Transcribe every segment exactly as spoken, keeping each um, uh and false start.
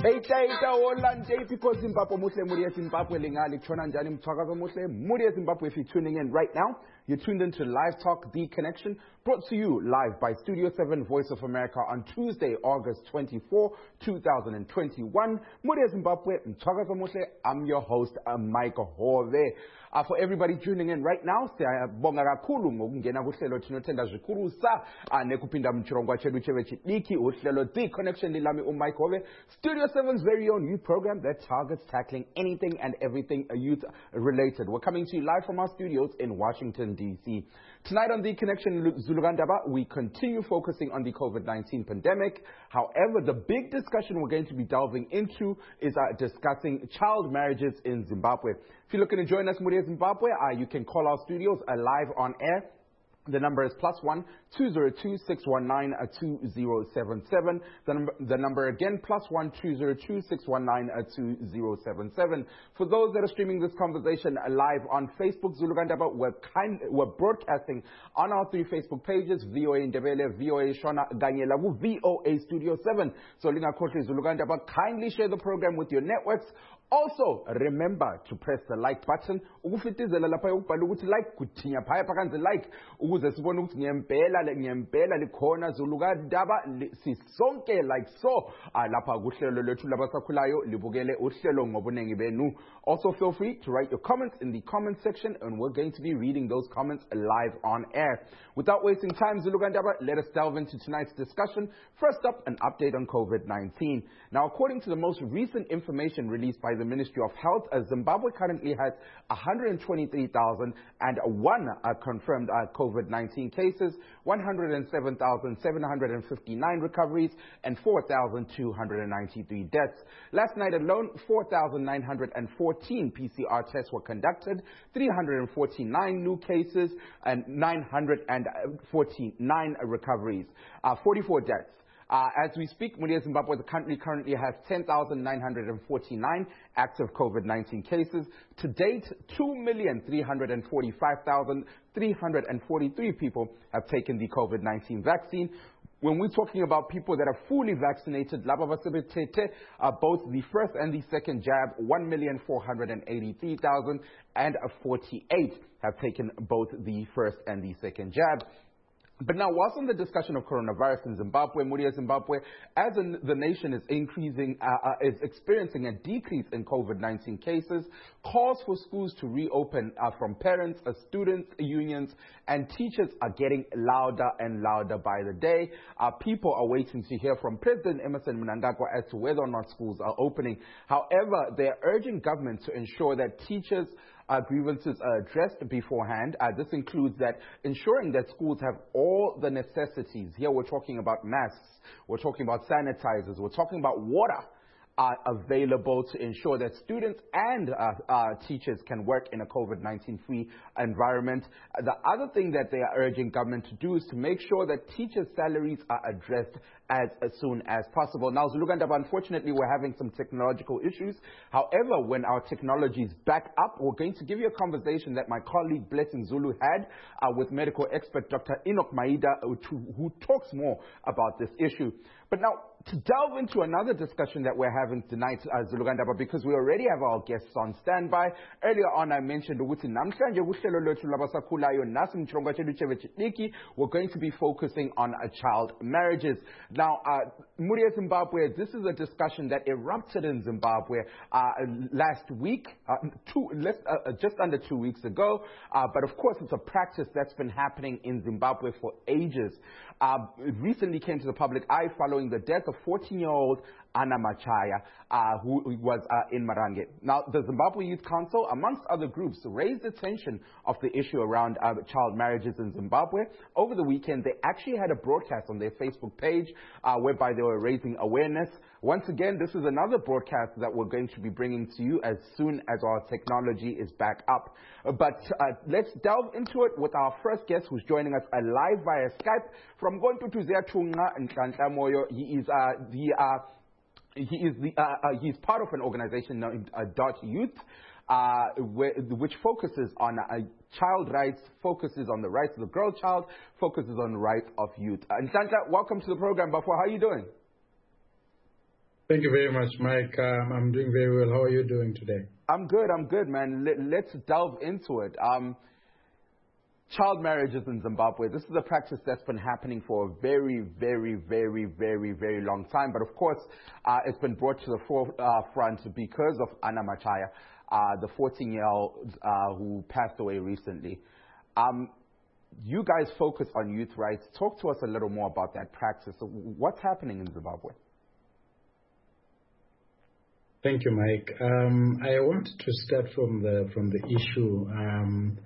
Hey, Taita, Olande, because Zimbabwe Muslim, Muria Zimbabwe, Lingali, Chonanjani, Mtagaza Muslim, Muria Zimbabwe. If you're tuning in right now, you're tuned into Live Talk, The Connection, brought to you live by Studio seven, Voice of America on Tuesday, August twenty-fourth, two thousand twenty-one. Muria Zimbabwe, Mtagaza Muslim, I'm your host, uh, Mike Hove. Uh, for everybody tuning in right now, siyabonga kakhulu ngokungena kuhlelo thina othanda zikhulu sa nekuphinda mchirongwa chedu chevechidiki uhlelo The Connection lilami uMike Hove. Studio seven's very own youth program that targets tackling anything and everything youth related. We're coming to you live from our studios in Washington, D C Tonight on The Connection Zulugandaba, we continue focusing on the COVID nineteen pandemic. However, the big discussion we're going to be delving into is uh, discussing child marriages in Zimbabwe. If you're looking to join us, Muria Zimbabwe, uh, you can call our studios uh, live on air. The number is plus one two zero two six one nine two zero seven seven. The number, the number again plus one two zero two six one nine two zero seven seven. For those that are streaming this conversation live on Facebook, Zulugandaba, we're kind, we're broadcasting on our three Facebook pages: V O A Ndebele, V O A Shona Ganyela, V O A Studio seven. So Linga Kotli Zulugandaba, kindly share the program with your networks. Also, remember to press the like button. Ukufitizela lapha ukubhala ukuthi like kuthinya phaya phansi like ukuze sibone ukuthi ngiyempela ngiyempela likhona Zulugandaba sisonke like so lapha kuhlelo lethu labasakhulayo libukele uhlelo ngobunengi benu. Also, feel free to write your comments in the comment section, and we're going to be reading those comments live on air. Without wasting time, Zulugandaba, let us delve into tonight's discussion. First up, an update on COVID nineteen. Now, according to the most recent information released by the Ministry of Health, uh, Zimbabwe currently has one hundred twenty-three thousand one uh, confirmed uh, COVID nineteen cases, one hundred seven thousand seven hundred fifty-nine recoveries, and four thousand two hundred ninety-three deaths. Last night alone, four thousand nine hundred fourteen P C R tests were conducted, three hundred forty-nine new cases, and nine hundred forty-nine recoveries, uh, forty-four deaths. Uh, as we speak, Muria Zimbabwe, the country currently has ten thousand nine hundred forty-nine active COVID nineteen cases. To date, two million three hundred forty-five thousand three hundred forty-three people have taken the COVID nineteen vaccine. When we're talking about people that are fully vaccinated, uh, both the first and the second jab, one million four hundred eighty-three thousand forty-eight have taken both the first and the second jab. But now, whilst on the discussion of coronavirus in Zimbabwe, Muria Zimbabwe, as in, the nation is increasing, uh, uh, is experiencing a decrease in COVID nineteen cases, calls for schools to reopen uh, from parents, uh, students, unions, and teachers are getting louder and louder by the day. Uh, people are waiting to hear from President Emmerson Mnangagwa as to whether or not schools are opening. However, they are urging government to ensure that teachers Uh, grievances are addressed beforehand. Uh, this includes that ensuring that schools have all the necessities. Here we're talking about masks, we're talking about sanitizers, we're talking about water are available to ensure that students and uh, uh, teachers can work in a COVID nineteen free environment. Uh, the other thing that they are urging government to do is to make sure that teachers' salaries are addressed as, as soon as possible. Now, Zulugandaba, unfortunately, we're having some technological issues. However, when our technology is back up, we're going to give you a conversation that my colleague Blessing Zulu had uh, with medical expert Doctor Enoch Maida, who, who talks more about this issue. But now, to delve into another discussion that we're having tonight, uh, Zulugandaba, because we already have our guests on standby. Earlier on, I mentioned we're going to be focusing on uh, child marriages. Now, uh, Muria Zimbabwe, this is a discussion that erupted in Zimbabwe uh, last week, uh, two, less, uh, just under two weeks ago. Uh, but of course, it's a practice that's been happening in Zimbabwe for ages. Uh, it recently came to the public eye following the death of fourteen-year-old Anna Machaya, uh, who was uh, in Marange. Now, the Zimbabwe Youth Council, amongst other groups, raised attention of the issue around uh, child marriages in Zimbabwe. Over the weekend, they actually had a broadcast on their Facebook page uh, whereby they were raising awareness. Once again, this is another broadcast that we're going to be bringing to you as soon as our technology is back up. Uh, but uh, let's delve into it with our first guest, who's joining us uh, live via Skype from Gontutu Zeatunga and Moyo. He is uh, the uh, He is the, uh, uh, he's part of an organization named uh, Dot Youth, uh, where, which focuses on uh, child rights, focuses on the rights of the girl child, focuses on the rights of youth. Uh, Nhlanhla, welcome to the program. Bafwa, how are you doing? Thank you very much, Mike. Um, I'm doing very well. How are you doing today? I'm good, I'm good, man. Let, let's delve into it. Um, child marriages in Zimbabwe. This is a practice that's been happening for a very, very, very, very, very long time. But of course, uh, it's been brought to the forefront because of Anna Machaya, uh, the fourteen-year-old uh, who passed away recently. Um, you guys focus on youth rights. Talk to us a little more about that practice. What's happening in Zimbabwe? Thank you, Mike. Um, I want to start from the from the issue um,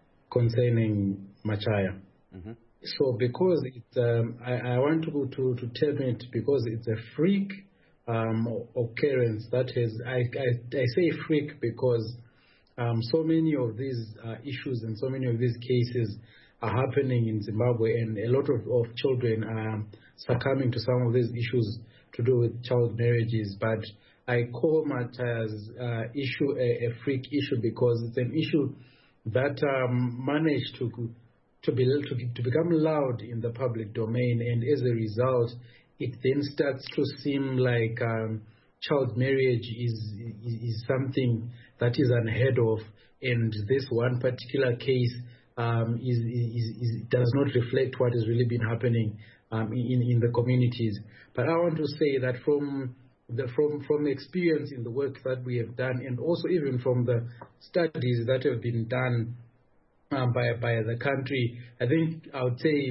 concerning Machaya. Mm-hmm. So, because it's, um, I, I want to to to term it because it's a freak um, occurrence that has. I, I I say freak because um, so many of these uh, issues and so many of these cases are happening in Zimbabwe, and a lot of, of children are succumbing to some of these issues to do with child marriages. But I call Machaya's uh, issue a, a freak issue because it's an issue that um, managed to to be to, to become loud in the public domain, and as a result, it then starts to seem like um, child marriage is, is is something that is unheard of, and this one particular case um, is, is, is does not reflect what has really been happening um, in in the communities. But I want to say that from The, from from the experience in the work that we have done, and also even from the studies that have been done um, by by the country, I think I would say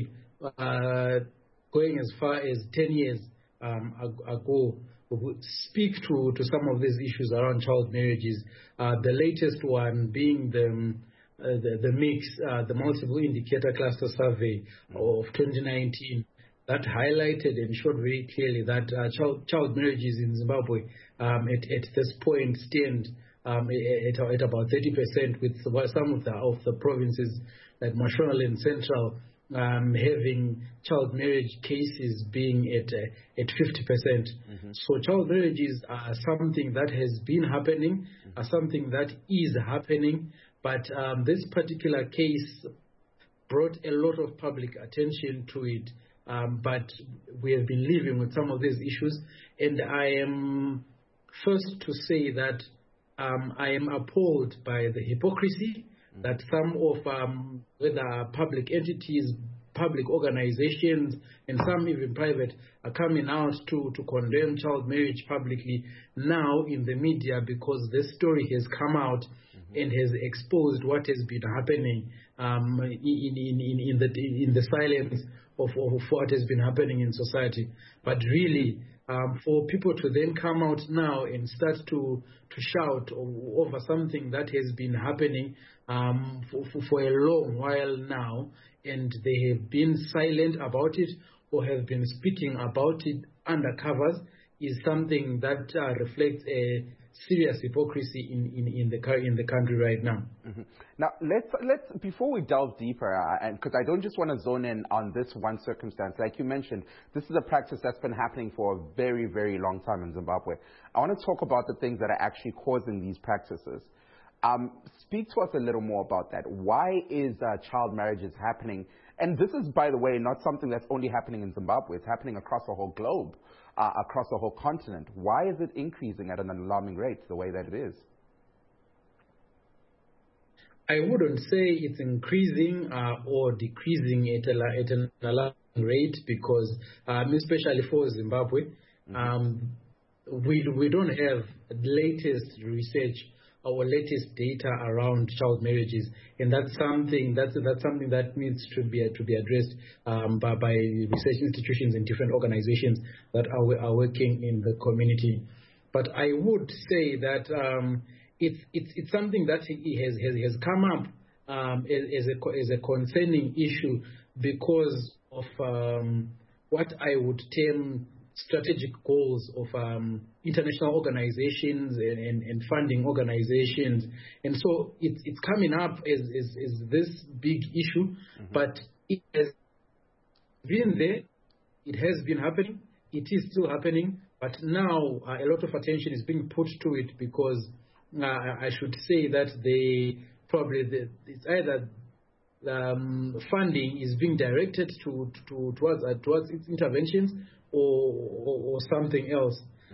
uh, going as far as ten years um, ago, we would speak to, to some of these issues around child marriages. Uh, the latest one being the uh, the, the mix, uh, the multiple indicator cluster survey of twenty nineteen. That highlighted and showed very clearly that uh, child, child marriages in Zimbabwe um, at, at this point stand um, at, at about thirty percent, with some of the of the provinces like Mashonaland Central um, having child marriage cases being at uh, at fifty percent. Mm-hmm. So child marriages are something that has been happening, mm-hmm. are something that is happening, but um, this particular case brought a lot of public attention to it. Um, but we have been living with some of these issues, and I am first to say that um, I am appalled by the hypocrisy mm-hmm. that some of um, whether public entities, public organizations, and some even private are coming out to, to condemn child marriage publicly now in the media, because this story has come out mm-hmm. and has exposed what has been happening um, in, in, in, in, the, in the silence Of, of what has been happening in society. But really, um, for people to then come out now and start to, to shout over something that has been happening um, for, for, for a long while now, and they have been silent about it or have been speaking about it under covers, is something that uh, reflects a serious hypocrisy in, in, in the in the country right now. Mm-hmm. Now, let's let's before we delve deeper, uh, and because I don't just want to zone in on this one circumstance, like you mentioned, this is a practice that's been happening for a very, very long time in Zimbabwe. I want to talk about the things that are actually causing these practices. Um, speak to us a little more about that. Why is uh, child marriages happening? And this is, by the way, not something that's only happening in Zimbabwe. It's happening across the whole globe, uh, across the whole continent. Why is it increasing at an alarming rate the way that it is? I wouldn't say it's increasing uh, or decreasing at, a, at an alarming rate, because um, especially for Zimbabwe, mm-hmm. um, we, we don't have latest research our latest data around child marriages, and that's something that's that's something that needs to be to be addressed um, by, by research institutions and different organizations that are, are working in the community. But I would say that um, it's it's it's something that has has, has come up um, as, as a as a concerning issue because of um, what I would term strategic goals of um, international organizations and, and, and funding organizations. And so it's it's coming up as, as, as this big issue, mm-hmm. but it has been there, it has been happening, it is still happening, but now uh, a lot of attention is being put to it because uh, I should say that they probably, the, it's either um, funding is being directed to, to towards uh, towards its interventions, Or, or, or something else.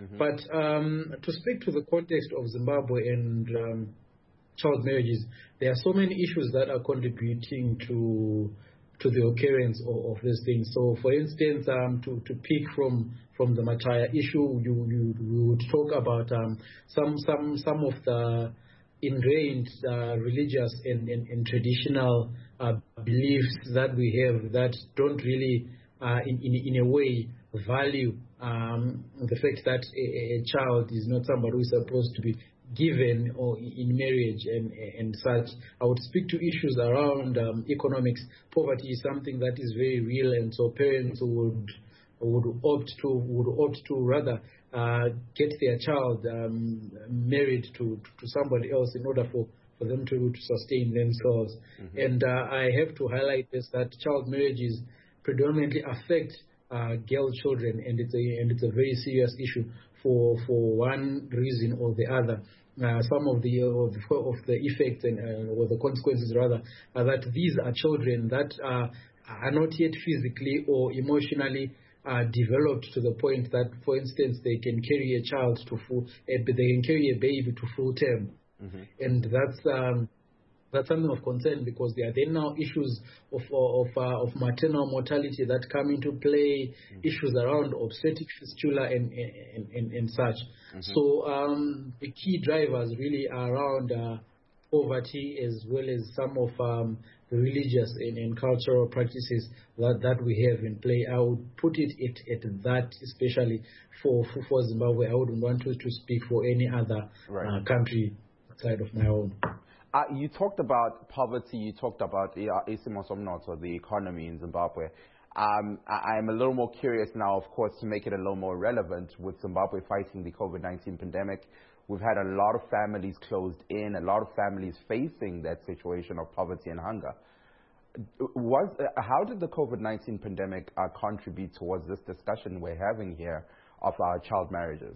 Mm-hmm. But um, to speak to the context of Zimbabwe and um, child marriages, there are so many issues that are contributing to to the occurrence of, of this thing. So, for instance, um, to, to pick from from the Machaya issue, you, you, you would talk about um, some some some of the ingrained uh, religious and, and, and traditional uh, beliefs that we have that don't really, uh, in, in in a way, value um, the fact that a, a child is not somebody who is supposed to be given or in marriage and and such. I would speak to issues around um, economics. Poverty is something that is very real, and so parents would would opt to would opt to rather uh, get their child um, married to to somebody else in order for for them to, to sustain themselves. Mm-hmm. And uh, I have to highlight this, that child marriages predominantly affect uh, girl children, and it's a and it's a very serious issue for for one reason or the other. Uh, some of the, of the of the effects and uh, or the consequences rather are that these are children that uh, are not yet physically or emotionally uh, developed to the point that, for instance, they can carry a child to full, uh, they can carry a baby to full term, mm-hmm. and that's um, that's something of concern, because there are then now issues of of uh, of maternal mortality that come into play, mm-hmm. issues around obstetric fistula and and, and, and such. Mm-hmm. So um, the key drivers really are around uh, poverty, as well as some of um, the religious and, and cultural practices that, that we have in play. I would put it at, at that, especially for, for, for Zimbabwe. I wouldn't want to, to speak for any other right. uh, country outside of my own. Uh, you talked about poverty, you talked about isimo somnotho, the economy in Zimbabwe. Um, I, I'm a little more curious now, of course, to make it a little more relevant with Zimbabwe fighting the COVID nineteen pandemic. We've had a lot of families closed in, a lot of families facing that situation of poverty and hunger. Was, uh, how did the COVID nineteen pandemic uh, contribute towards this discussion we're having here of our child marriages?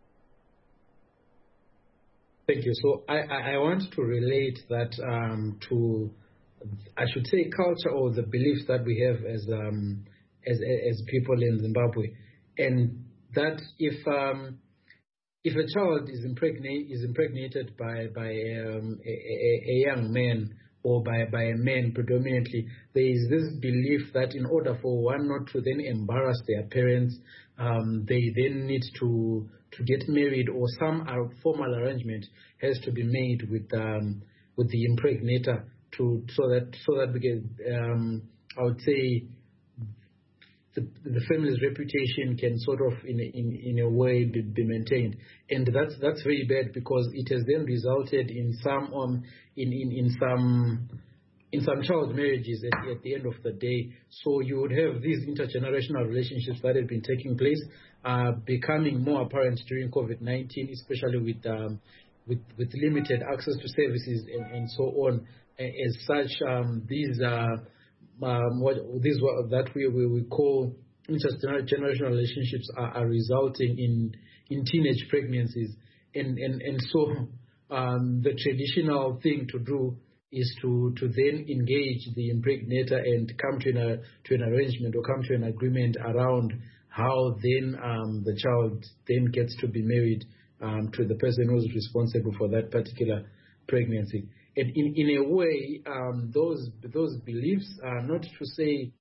Thank you. So I, I want to relate that um, to, I should say, culture or the beliefs that we have as um, as as people in Zimbabwe, and that if um, if a child is impregnate is impregnated by by um, a, a, a young man or by by a man predominantly, there is this belief that in order for one not to then embarrass their parents, um, they then need to to get married, or some formal arrangement has to be made with um, with the impregnator to so that so that we can um, I would say the, the family's reputation can sort of in in in a way be, be maintained, and that's that's very bad, because it has then resulted in some um in in, in some in some child marriages at, at the end of the day. So you would have these intergenerational relationships that have been taking place, uh, becoming more apparent during COVID nineteen, especially with um, with with limited access to services and, and so on. As such, um, these are um, what these that we, we we call intergenerational relationships are, are resulting in in teenage pregnancies, and and and so um, the traditional thing to do is to, to then engage the impregnator and come to an, to an arrangement or come to an agreement around how then um, the child then gets to be married um, to the person who's responsible for that particular pregnancy. And in, in a way, um, those those beliefs are not to say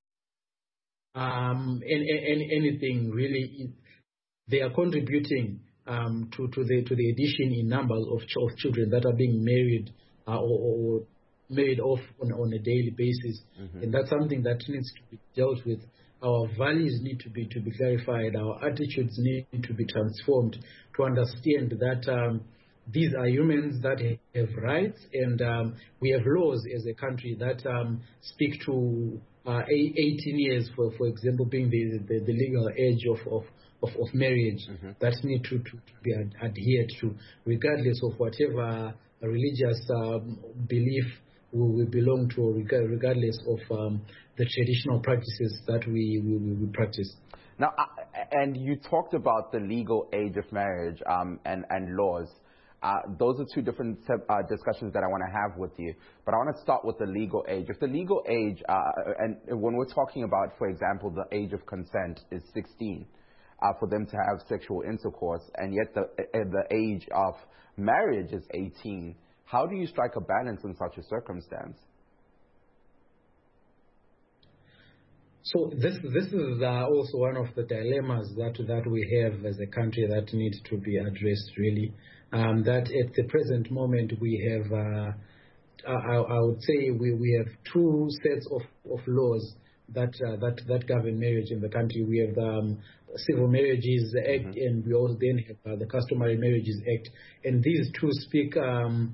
um, any, any, anything really. They are contributing um, to, to the to the addition in numbers of, ch- of children that are being married uh, or, or married off on, on a daily basis, mm-hmm. and that's something that needs to be dealt with. Our values need to be to be clarified. Our attitudes need to be transformed to understand that um, these are humans that have rights, and um, we have laws as a country that um, speak to uh, eighteen years, for for example, being the the, the legal age of of, of, of marriage, mm-hmm. that need to, to, to be ad- adhered to, regardless of whatever religious um, belief we, we belong to, regardless of um, the traditional practices that we, we, we practice. Now, uh, and you talked about the legal age of marriage um, and, and laws. Uh, those are two different uh, discussions that I want to have with you. But I want to start with the legal age. If the legal age, uh, and when we're talking about, for example, the age of consent is sixteen, uh, for them to have sexual intercourse, and yet the, uh, the age of marriage is eighteen. How do you strike a balance in such a circumstance? So this this is uh, also one of the dilemmas that that we have as a country that needs to be addressed, really. Um, that at the present moment we have, uh, I, I would say we, we have two sets of, of laws that, uh, that that govern marriage in the country. We have the um, Civil Marriages Act, mm-hmm. and we also then have uh, the Customary Marriages Act. And these two speak um,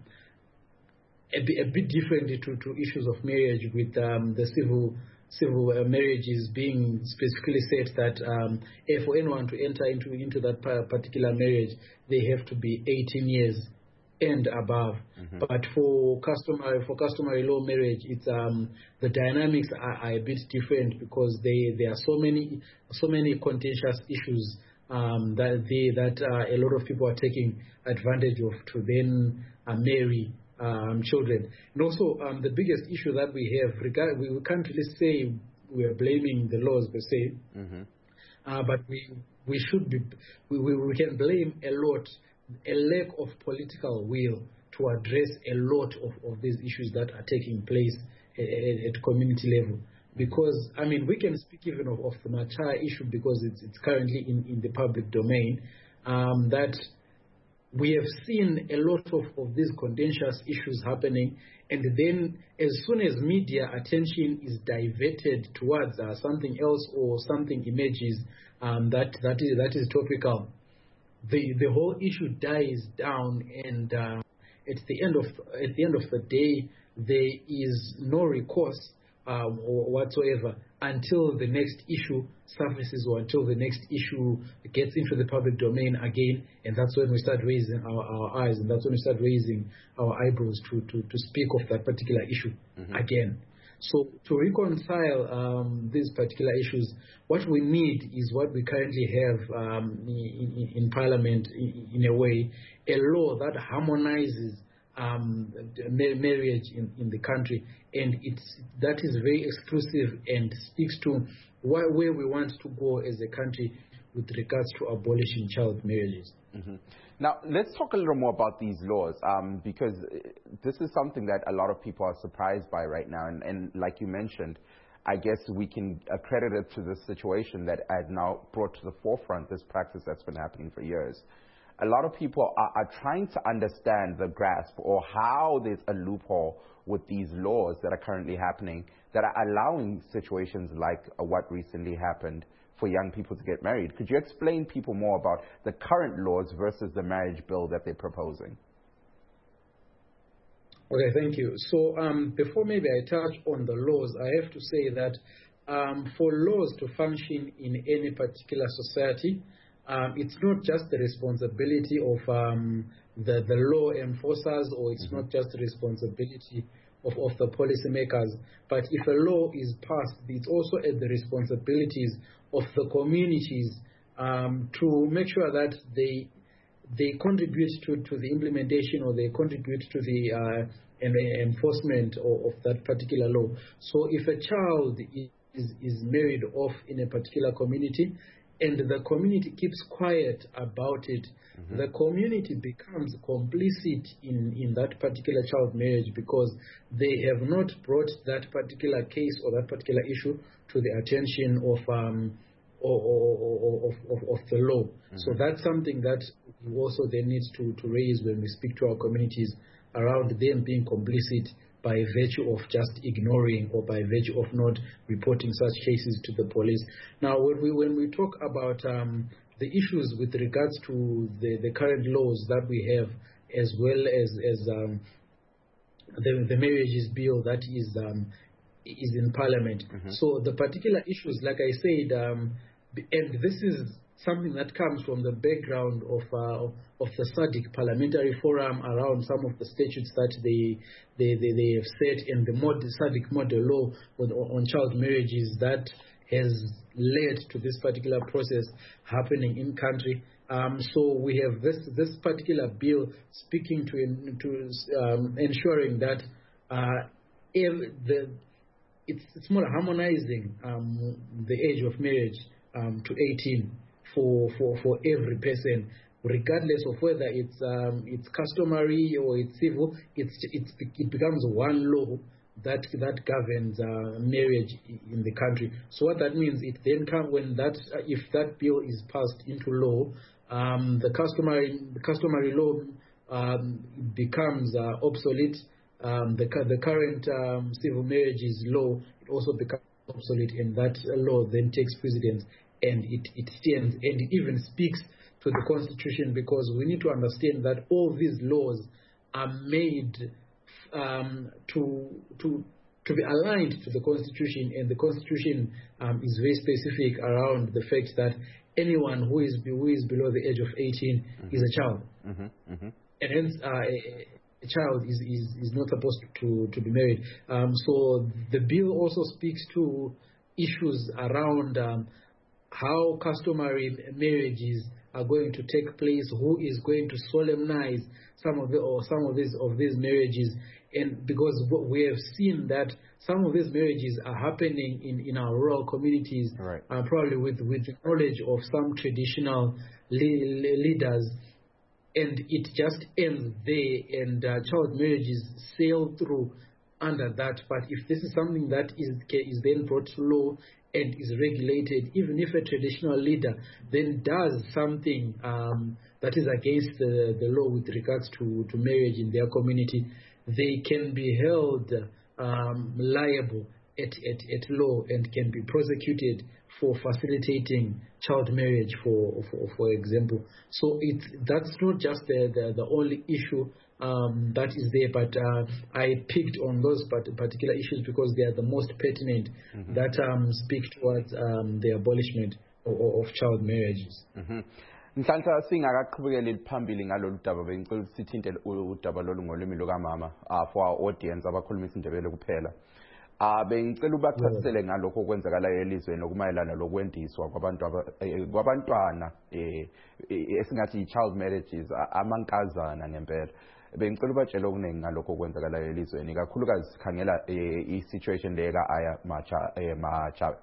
a, bit, a bit differently to, to issues of marriage, with um, the civil civil uh, marriages being specifically said that um, for anyone to enter into into that particular marriage, they have to be eighteen years and above. Mm-hmm. But for customary for customary law marriage, it's um, the dynamics are, are a bit different, because they there are so many so many contentious issues um, that they that uh, a lot of people are taking advantage of to then uh, marry Um, children. And also um, the biggest issue that we have, regard, we, we can't really say we are blaming the laws per se, mm-hmm. uh, but we we should be, we, we, we can blame a lot, a lack of political will to address a lot of, of these issues that are taking place at, at community level. Because, I mean, we can speak even of, of the Machaya issue, because it's, it's currently in, in the public domain, um, that we have seen a lot of, of these contentious issues happening, and then as soon as media attention is diverted towards uh, something else, or something emerges um, that that is that is topical, the the whole issue dies down, and uh, at the end of at the end of the day, there is no recourse um, or whatsoever until the next issue surfaces, or until the next issue gets into the public domain again, and that's when we start raising our, our eyes, and that's when we start raising our eyebrows to, to, to speak of that particular issue mm-hmm. again. So to reconcile um, these particular issues, what we need is what we currently have um, in, in, in Parliament, in, in a way, a law that harmonizes Um, marriage in, in the country, and it's that is very exclusive and speaks to why, where we want to go as a country with regards to abolishing child marriages. Mm-hmm. Now, let's talk a little more about these laws, um, because this is something that a lot of people are surprised by right now, and, and like you mentioned, I guess we can accredit it to the situation that has now brought to the forefront this practice that's been happening for years. A lot of people are, are trying to understand the grasp, or how there's a loophole with these laws that are currently happening that are allowing situations like uh, what recently happened for young people to get married. Could you explain people more about the current laws versus the marriage bill that they're proposing? Okay, thank you. So um, before maybe I touch on the laws, I have to say that um, for laws to function in any particular society, Um, it's not just the responsibility of um, the, the law enforcers, or it's mm-hmm. not just the responsibility of, of the policymakers, but if a law is passed, it's also at the responsibilities of the communities um, to make sure that they they contribute to, to the implementation, or they contribute to the uh, and the enforcement of, of that particular law. So if a child is, is married off in a particular community, and the community keeps quiet about it, mm-hmm. the community becomes complicit in, in that particular child marriage, because they have not brought that particular case or that particular issue to the attention of um, or, or, or, of, of, of the law. Mm-hmm. So that's something that we also then need to, to raise when we speak to our communities around them being complicit by virtue of just ignoring, or by virtue of not reporting such cases to the police. Now, when we when we talk about um, the issues with regards to the, the current laws that we have, as well as as um, the, the marriages bill that is um, is in Parliament. Mm-hmm. So the particular issues, like I said, um, and this is something that comes from the background of uh, of the S A D C Parliamentary Forum, around some of the statutes that they they, they, they have set in the mod, S A D C model law on, on child marriages that has led to this particular process happening in country. Um, so we have this this particular bill speaking to to um, ensuring that uh, the it's it's more harmonizing um, the age of marriage um, to eighteen. for for for every person, regardless of whether it's um, it's customary or it's civil. It's it's it becomes one law that that governs uh, marriage in the country. So what that means, it then comes when that uh, if that bill is passed into law, um, the customary the customary law um, becomes uh, obsolete. Um, the the current um, civil marriages law, it also becomes obsolete, and that law then takes precedence, and it it stands, and it even speaks to the Constitution, because we need to understand that all these laws are made um, to to to be aligned to the Constitution, and the Constitution um, is very specific around the fact that anyone who is who is below the age of eighteen mm-hmm. is a child, mm-hmm. Mm-hmm. and hence uh, a, a child is, is is not supposed to to be married. Um, so the bill also speaks to issues around um, how customary marriages are going to take place, who is going to solemnize some of the or some of these of these marriages, and because we have seen that some of these marriages are happening in, in our rural communities, right. uh, probably with with knowledge of some traditional le- leaders, and it just ends there, and uh, child marriages sail through under that. But if this is something that is is then brought to law and is regulated, even if a traditional leader then does something um, that is against the, the law with regards to, to marriage in their community, they can be held um, liable at, at, at law and can be prosecuted for facilitating child marriage, for for, for example. So it that's not just the, the, the only issue um, that is there, but uh, I picked on those particular issues because they are the most pertinent mm-hmm. that um, speak towards um, the abolishment of, of child marriages. Mhlanhla singakaqhubekeli phambili ngalolu daba bengicela ukuthi sithinte udaba lolu ngolimi lukamama for our audience abakhuluma isindebele kuphela. Ah bengicela ubachasisele ngalokho okwenzakalayo elizweni okumayelana lokwendiswa kwabantu kwabantwana eh esingathi child marriages amankazana ngempela. Bengicela ubatshela okuningi ngalokho okwenzakalayo elizweni kakhulukazi sikhangela i situation le ka Aya Macha Macha.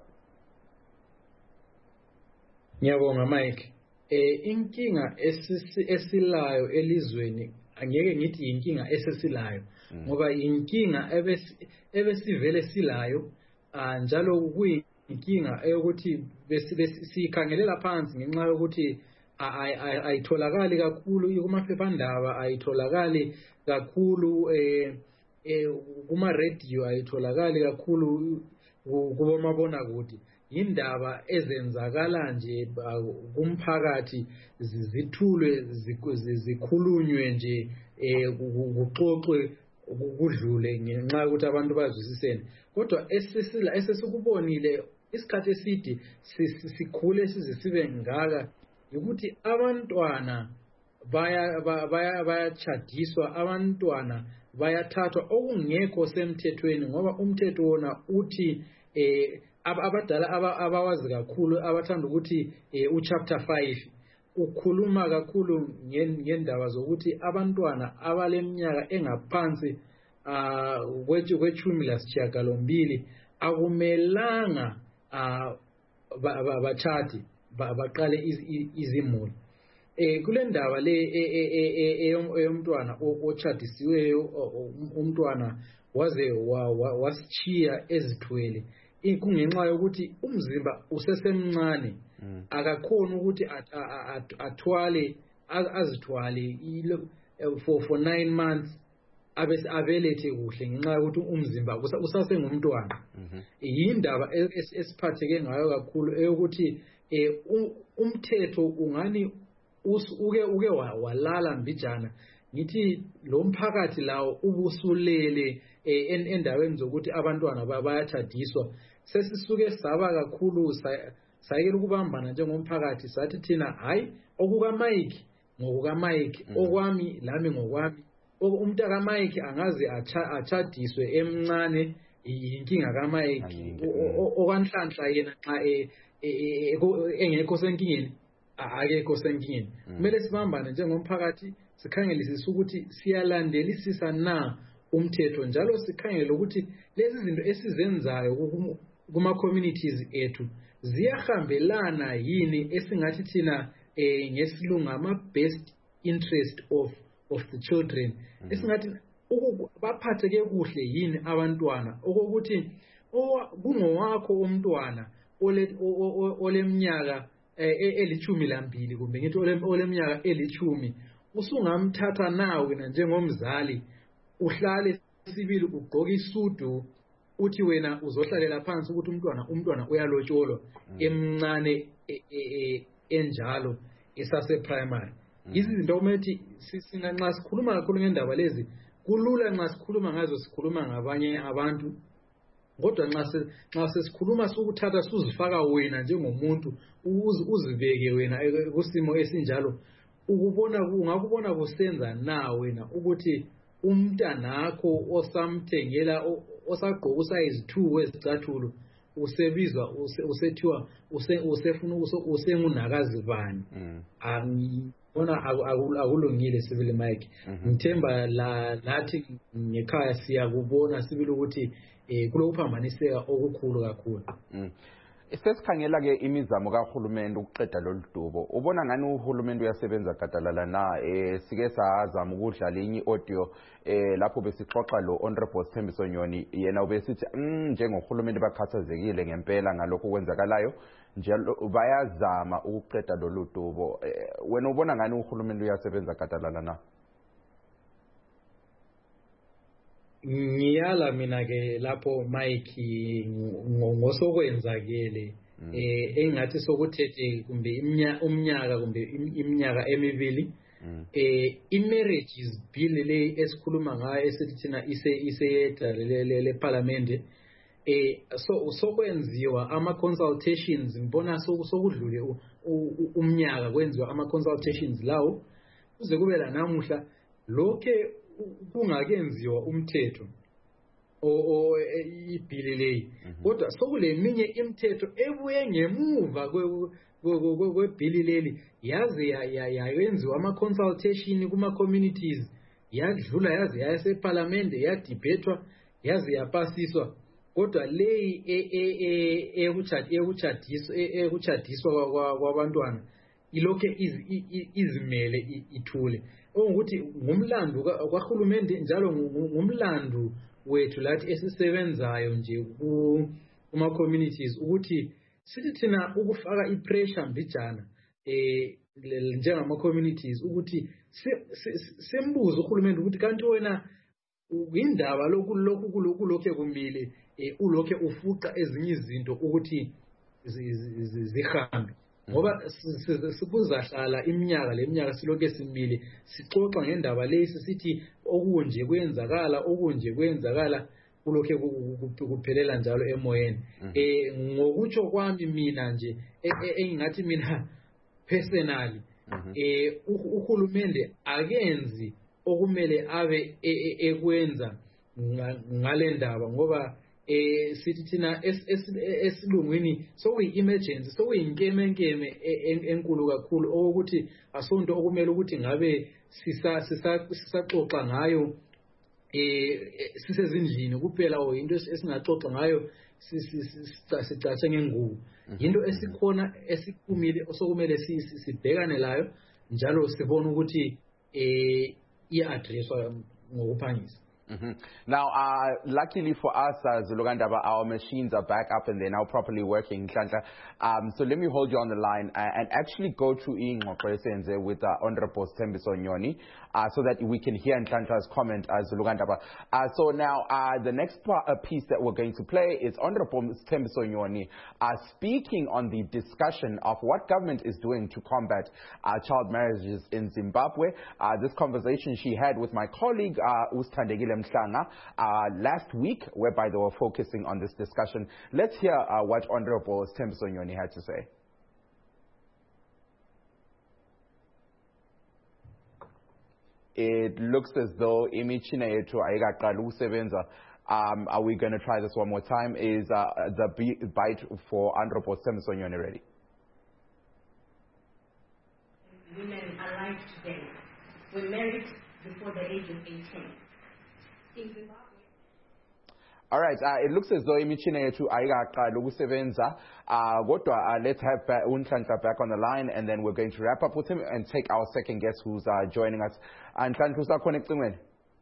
Ngiyabonga Mike. Eh inkinga esilayo elizweni angeke ngithi inkinga esesilayo ngoba inkinga ebesivele silayo njalo kuyinkinga eyokuthi besikhangelela phansi ngenxa yokuthi ayitholakali kakhulu kumaphephandaba, ayitholakali kakhulu eh kuma radio, ayitholakali kakhulu kubomabonakude. Indaba ezenzakala nje kumphakathi zithulwe zikhulunywe nje kuxoxwe kudlule ngenxa ukuthi abantu bazwisisene. Kodwa esisila esesikubonile isikhathi eside sikhule size sibe ngaka ukuthi abantwana baya bayachadiswa, abantwana bayathathwa okungekho semthethweni, ngoba umthetho wona uthi eh abadala abawazi kakhulu abathanda ukuthi u chapter five ukhuluma kakhulu ngendaba zokuthi abantwana abaleminyaka engaphansi kwechumi lasishiyagalombili akumelanga bachati baqale izimuli. Eh kule ndaba le eyomntwana ochadisiweyo, umntwana waze wasichiya ezithwele, kungenxa yokuthi umzimba usesemncane akakhona ukuthi athwale azithwale for for nine months abese abelethe kuhle ngenxa yokuthi umzimba usasengumntwana. Yindaba esiphatheke ngayo kakhulu eyokuthi umthetho ungani uke uke walala mbijana. Ngithi lo mphakathi lawo ubusulele endaweni zokuthi abantwana bayachadiswa. Sesisuke saba kakhulu sayekela ukubambana njengomphakathi sathi thina hayi okuka Mike ngokuka Mike, okwami lami ngokwami, umntaka Mike angaze achadiswe emncane inkinga ka Mike, okwanhlanhla yena xa engekho senkingeni akekho senkingeni. Kumele sibambane njengomphakathi sikhangelisise ukuthi siyalandelisisa na umthetho, njalo sikhangele ukuthi lezi zinto esizenzayo kuma communities ethu ziyahambelana yini esingathi thina eh ngesilungu ama best interest of of the children esingathi baphatheke kuhle yini abantwana okokuthi kungowakho umntwana ole oleminyaka elithumi lambili kumbe ngithi oleminyaka elithumi usungamthatha nawe njengomzali uhlale sibili ugqoka isudu uthi wena uzohlalela phansi ukuthi umntwana umntwana uyalotsholwa emncane enjalo esase primary izinto omethi sisina nxa sikhuluma kakhulu ngendaba lezi kulula nxa sikhuluma ngazo sikhuluma ngabanye abantu kodwa nxa nxa sesikhuluma sokuthatha suzifaka wena njengomuntu uzibeke wena kusimo esinjalo ukubona ungakubona kusenza na wena ukuthi umntanakho osamthengela osagqoka usize two wezicathulo usebizwa usethiwa usefuna usengunakazi bani angibona akulungile sibili Mike ngithemba la nathi ngekhaya siyakubona sibili ukuthi kulokuphambaniseka okukhulu kakhulu Sesikhangela ke imizamo kahulumende ukuqeda lolu dubo ubona ngani uhulumende uyasebenza gadalala na eh sike sazama ukudlala inye audio eh lapho besixoxa lo Honorable Sthembiso Nyoni yena ubesithi njengohulumende bakhathazekile ngempela ngalokho kwenzakalayo njalo bayazama ukuqeda lolu dubo wena ubona ngani uhulumende uyasebenza gadalala na ngiyala mina ke lapho Mike ngosokwenzakele eh engathi sokuthethe kumbe umnyaka kumbe iminyaka emibili eh i-marriages bill le esikhuluma ngayo esithi thina ise iseyeda le parliament eh so sokwenziwa ama consultations ngibona sokudlule umnyaka kwenziwa ama consultations lawo kuze kube la namuhla lokhe kungakenziwa umthetho o ibhili leyi kodwa sokule minye imithetho ebuye ngemuva kwebhili leli yaze yayenziwa ama consultation kuma communities yadlula yaze yase parliament yadibethwa yaze yapasiswa kodwa leyi ekuchadiswa ekuchadiswa kwabantwana ilokhe izimele ithule ukuthi ngumlando kwahulumende njalo ngumlando wethu lathi esisebenzayo nje kuma communities ukuthi sithi thina ukufaka ipressure mbijana eh njengama communities ukuthi sembuzo uhulumende ukuthi kanti wena indaba lokhu lokhu kulokhu lokho kumile ulokho ufuqa ezinye izinto ukuthi zihambe ngoba sikuzahlala iminyaka leminyaka silokho simile sixoxa ngendaba lesi sithi okunje kwenzakala okunje kwenzakala kulokho kuphelela njalo emoyeni eh ngokutsho kwami mina nje engingathi mina personally eh uhulumende akenzi okumele abe ekwenza ngale ndaba ngoba eh sithi thina esilungwini sokuyi emergency sokuyinkemenkeme enkulu kakhulu ukuthi asonto okumele ukuthi ngabe sisa sisaxoxa ngayo eh sisezindlini kuphela o into esingaxoxa ngayo sicatshe ngengubo into esikhona esikumile osokumele sibhekane layo njalo sibone ukuthi eh iya-addresswa ngokuphangisa. Mm-hmm. Now, uh, luckily for us, uh, Zulugandaba, our machines are back up and they're now properly working. Um, so let me hold you on the line uh, and actually go to Ingqoqo with uh, Honorable Sthembiso Nyoni uh, so that we can hear Nhlanhla's comment as uh, Zulugandaba. Uh, so now, uh, the next part, uh, piece that we're going to play is Honorable Sthembiso Nyoni uh, speaking on the discussion of what government is doing to combat uh, child marriages in Zimbabwe. Uh, this conversation she had with my colleague, uh, Usthandegile Mhlanga, uh, last week, whereby they were focusing on this discussion. Let's hear uh, what Honorable Sthembiso Nyoni had to say. It looks as though imitshina yethu ayikaqali ukusebenza. Um, are we going to try this one more time? Is uh, the bite for Honorable Sthembiso Nyoni ready? Women alive today were married before the age of eighteen. In Zimbabwe. All right, uh, it looks as though imitshina yethu ayikaqali ukusebenza. Uh, kodwa uh, let's have uh, uNhlanhla back on the line, and then we're going to wrap up with him and take our second guest who's uh, joining us. Nhlanhla, usakhona ecingweni?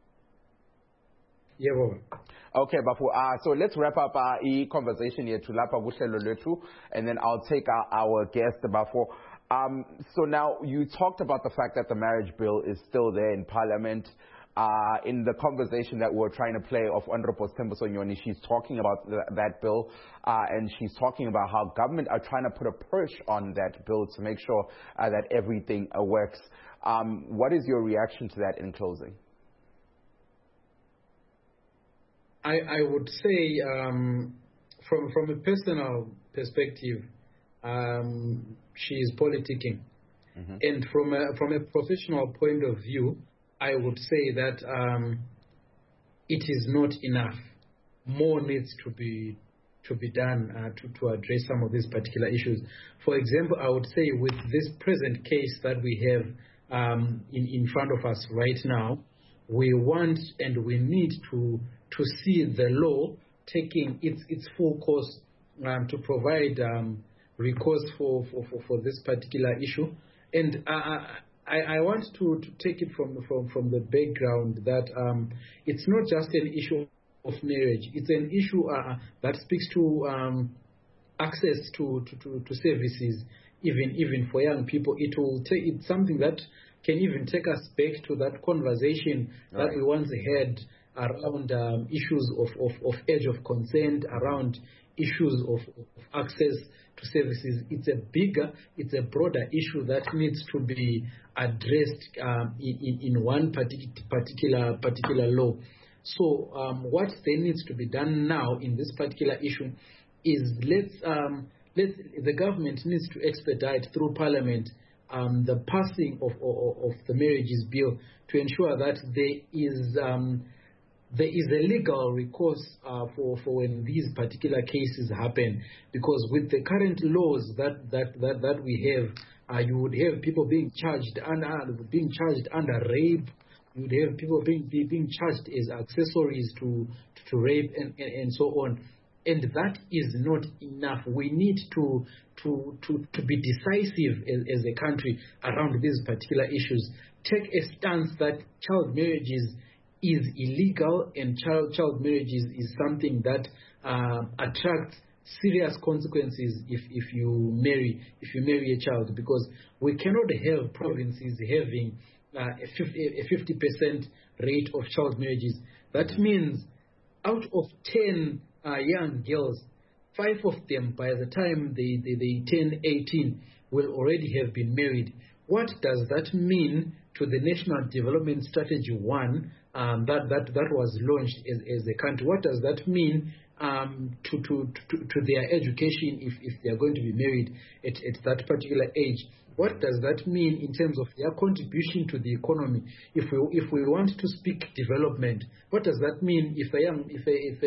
Yebo. Okay, Bafu. Uh, so let's wrap up our uh, conversation here to Lapa Kuhlelo Lethu, and then I'll take our, our guest, Bafu. Um, so now you talked about the fact that the marriage bill is still there in Parliament. Uh, in the conversation that we're trying to play of Honorable Thembiso Nyoni, she's talking about th that bill, uh, and she's talking about how government are trying to put a push on that bill to make sure uh, that everything uh, works. Um, what is your reaction to that in closing? I, I would say, um, from from a personal perspective, um, she is politicking, mm-hmm. and from a from a professional point of view, I would say that um, it is not enough. More needs to be to be done uh, to to address some of these particular issues. For example, I would say with this present case that we have um, in in front of us right now, we want and we need to to see the law taking its its full course um, to provide um, recourse for, for, for, for this particular issue. And uh, I, I want to, to take it from, from, from the background that um, it's not just an issue of marriage. It's an issue uh, that speaks to um, access to, to, to, to services, even even for young people. It will take, it's something that can even take us back to that conversation right. that we once had around um, issues of, of, of age of consent, around issues of, of access to services. It's a bigger, it's a broader issue that needs to be addressed um, in, in one partic- particular particular law. So um, what there needs to be done now in this particular issue is let's um, let the government needs to expedite through Parliament um, the passing of, of, of the marriages bill to ensure that there is um, there is a legal recourse uh, for, for when these particular cases happen, because with the current laws that that that, that we have, uh, you would have people being charged under being charged under rape. You would have people being being charged as accessories to to rape and, and, and so on, and that is not enough. We need to to to, to be decisive as, as a country around these particular issues. Take a stance that child marriages is illegal, and child child marriages is something that uh, attracts serious consequences if, if you marry if you marry a child, because we cannot have provinces having uh, a fifty percent rate of child marriages. That means out of ten uh, young girls, five of them by the time they, they, they turn eighteen will already have been married. What does that mean to the National Development Strategy one um, that, that, that was launched as, as a country? What does that mean um, to, to, to, to their education if, if they are going to be married at, at that particular age? What does that mean in terms of their contribution to the economy? If we if we want to speak development, what does that mean if a young if a if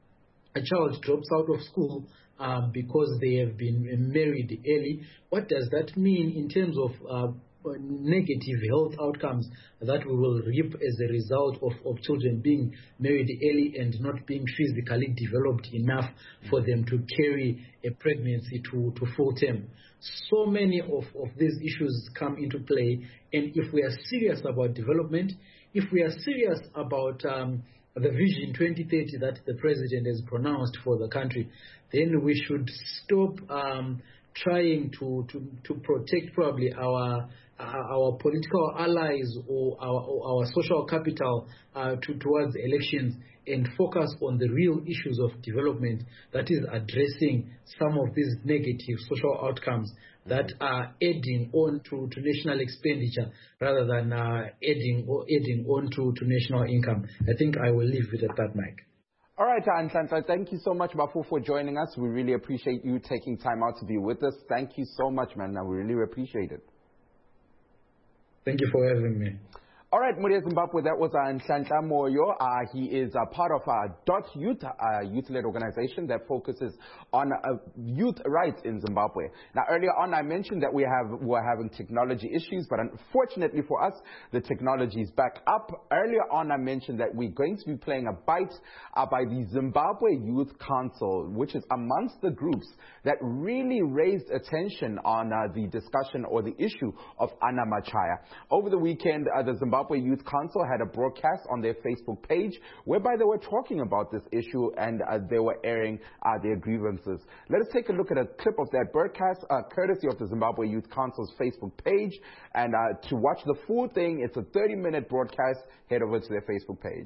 a, a child drops out of school um, because they have been married early? What does that mean in terms of uh, negative health outcomes that we will reap as a result of, of children being married early and not being physically developed enough for them to carry a pregnancy to, to full term? So many of, of these issues come into play, and if we are serious about development, if we are serious about um, the Vision twenty thirty that the President has pronounced for the country, then we should stop um, trying to, to, to protect probably our our political allies or our, or our social capital uh, to, towards elections, and focus on the real issues of development, that is addressing some of these negative social outcomes that mm-hmm. are adding on to, to national expenditure rather than uh, adding or adding on to, to national income. I think I will leave it at that, Mike. All right, Nhlanhla, thank you so much, Bafu, for joining us. We really appreciate you taking time out to be with us. Thank you so much, man. We really appreciate it. Thank you for having me. All right, Muria Zimbabwe, that was uh, Nhlanhla Moyo. Uh, he is a part of a Dot Youth, a youth-led organization that focuses on uh, youth rights in Zimbabwe. Now, earlier on, I mentioned that we have we're having technology issues, but unfortunately for us, the technology is back up. Earlier on, I mentioned that we're going to be playing a bite uh, by the Zimbabwe Youth Council, which is amongst the groups that really raised attention on uh, the discussion or the issue of Anna Machaya. Over the weekend, uh, the Zimbabwe Youth Council had a broadcast on their Facebook page whereby they were talking about this issue and uh, they were airing uh, their grievances. Let us take a look at a clip of that broadcast, uh, courtesy of the Zimbabwe Youth Council's Facebook page. And uh, to watch the full thing, it's a thirty minute broadcast. Head over to their Facebook page.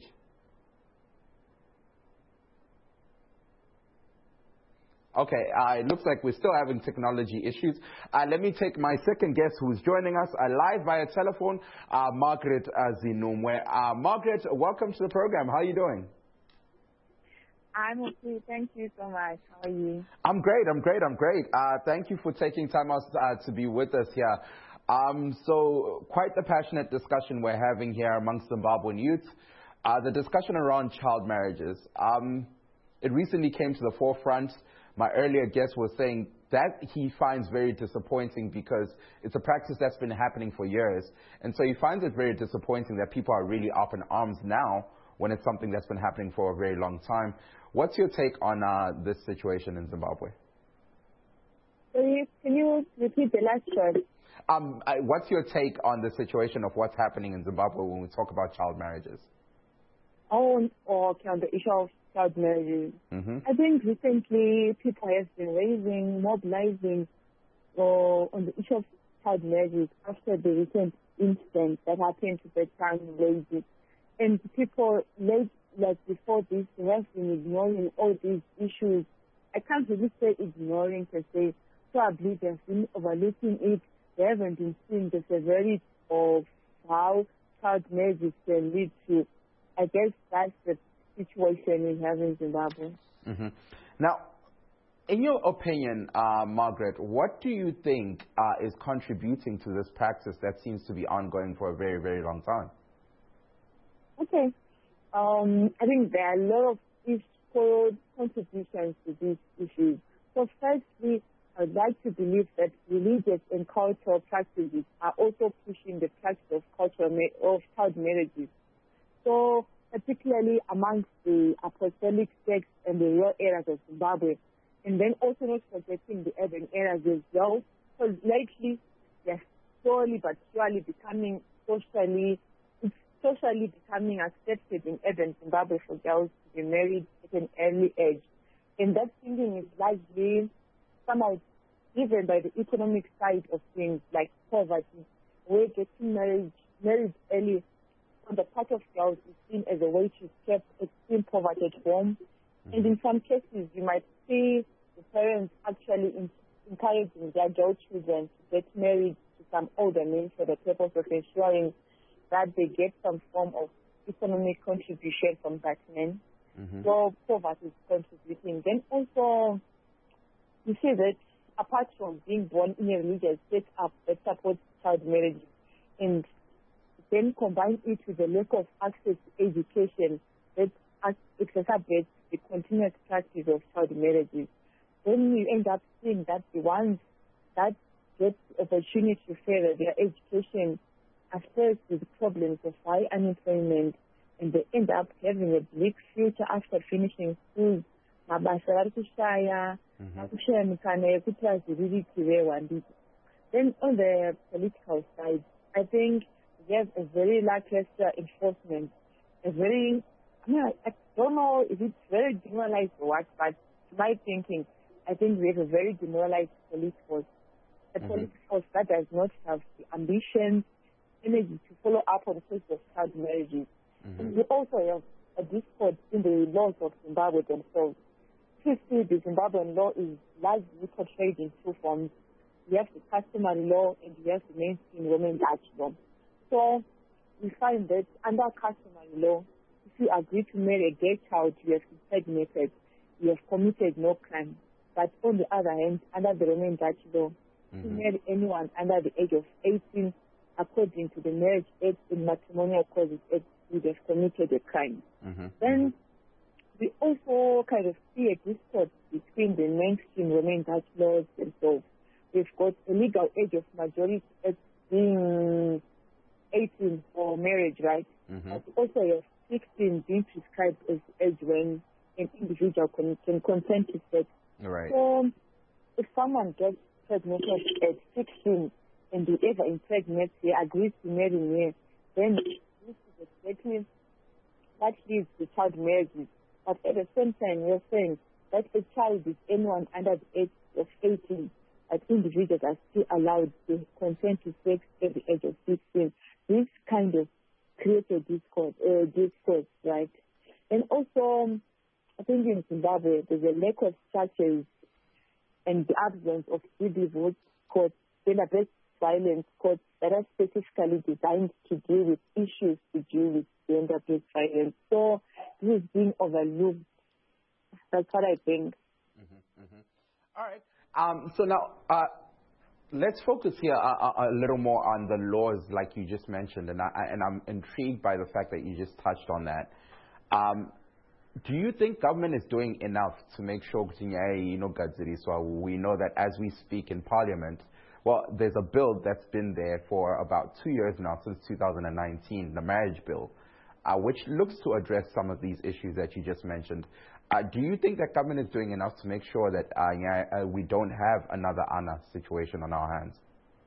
Okay, uh, it looks like we're still having technology issues. Uh, let me take my second guest who's joining us uh, live via telephone, uh, Margaret uh, Zinumwe. Uh, Margaret, welcome to the program. How are you doing? I'm okay. Thank you so much. How are you? I'm great. I'm great. I'm great. Uh, thank you for taking time out uh, to be with us here. Um, so quite the passionate discussion we're having here amongst Zimbabwean youth. Uh, the discussion around child marriages. Um, it recently came to the forefront. My earlier guest was saying that he finds very disappointing because it's a practice that's been happening for years. And so he finds it very disappointing that people are really up in arms now when it's something that's been happening for a very long time. What's your take on uh, this situation in Zimbabwe? Can you repeat the last word? Um, I, what's your take on the situation of what's happening in Zimbabwe when we talk about child marriages? Oh, okay, on the issue of child marriages. Mm-hmm. I think recently people have been raising, mobilizing uh, on the issue of child marriages after the recent incident that happened to the young lady. And people, like, like before this, have been ignoring all these issues. I can't really say ignoring per se. Probably they've been overlooking it. They haven't been seeing the severity of how child marriages can lead to. I guess that's the situation we have in Zimbabwe. Mm-hmm. Now, in your opinion, uh, Margaret, what do you think uh, is contributing to this practice that seems to be ongoing for a very, very long time? Okay. Um, I think there are a lot of equal contributions to these issues. So firstly, I'd like to believe that religious and cultural practices are also pushing the practice of cultural ma- of child marriages. So particularly amongst the apostolic sects and the rural areas of Zimbabwe, and then also not forgetting the urban areas as well, because lately they're slowly but surely becoming socially, it's socially becoming accepted in urban Zimbabwe for girls to be married at an early age. And that thinking is largely somehow driven by the economic side of things, like poverty, where getting married, married early on the part of girls is seen as a way to escape extreme poverty at home. Mm-hmm. And in some cases, you might see the parents actually in, encouraging their girl children to get married to some older men for the purpose of ensuring that they get some form of economic contribution from that men. Mm-hmm. So poverty is contributing. Then also, you see that apart from being born in a religious set-up that supports child marriage, and then combine it with the lack of access to education that exacerbates the continuous practice of child marriages, then you end up seeing that the ones that get the opportunity to further their education are faced with problems of high unemployment, and they end up having a bleak future after finishing school. Then on the political side, I think we have a very lackluster enforcement, a very, I mean, I don't know if it's very demoralized or what, but my thinking, I think we have a very demoralized police force. A mm-hmm. police force that does not have the ambition, energy to follow up on cases of child marriages. Mm-hmm. And we also have a discord in the laws of Zimbabwe themselves. Firstly, the Zimbabwean law is largely portrayed in two forms. You have the customary law and you have the mainstream Roman Dutch law. So we find that under customary law, if you agree to marry a gay child, you have impregnated, you have committed no crime. But on the other hand, under the Roman Dutch law, mm-hmm. if you marry anyone under the age of eighteen, according to the Marriage Act and Matrimonial Causes Act, would have committed a crime. Mm-hmm. Then we also kind of see a discord between the mainstream Roman Dutch laws and so we've got a legal age of majority as being eighteen for marriage, right? Mm-hmm. But also you have sixteen being prescribed as age when an individual can, can consent to sex. Right. So if someone gets pregnant at sixteen and whoever impregnates he agrees to marry me, then this is exactly that leads to child marriages. But at the same time, we're saying that a child is anyone under the age of eighteen, that individuals are still allowed to consent to sex at the age of sixteen. This kind of creates a discord, uh, discourse, right? And also, I think in Zimbabwe, there's a lack of structures and the absence of divorce courts, gender-based violence courts that are specifically designed to deal with issues to do with gender-based violence. So this is being overlooked. That's what I think. Mm-hmm, mm-hmm. All right. Um, so now, uh, let's focus here a, a, a little more on the laws, like you just mentioned, and, I, and I'm intrigued by the fact that you just touched on that. Um, do you think government is doing enough to make sure, you know, so we know that as we speak in Parliament, well, there's a bill that's been there for about two years now, since two thousand nineteen, the marriage bill, uh, which looks to address some of these issues that you just mentioned. Uh, do you think that government is doing enough to make sure that uh, yeah, uh, we don't have another Anna situation on our hands?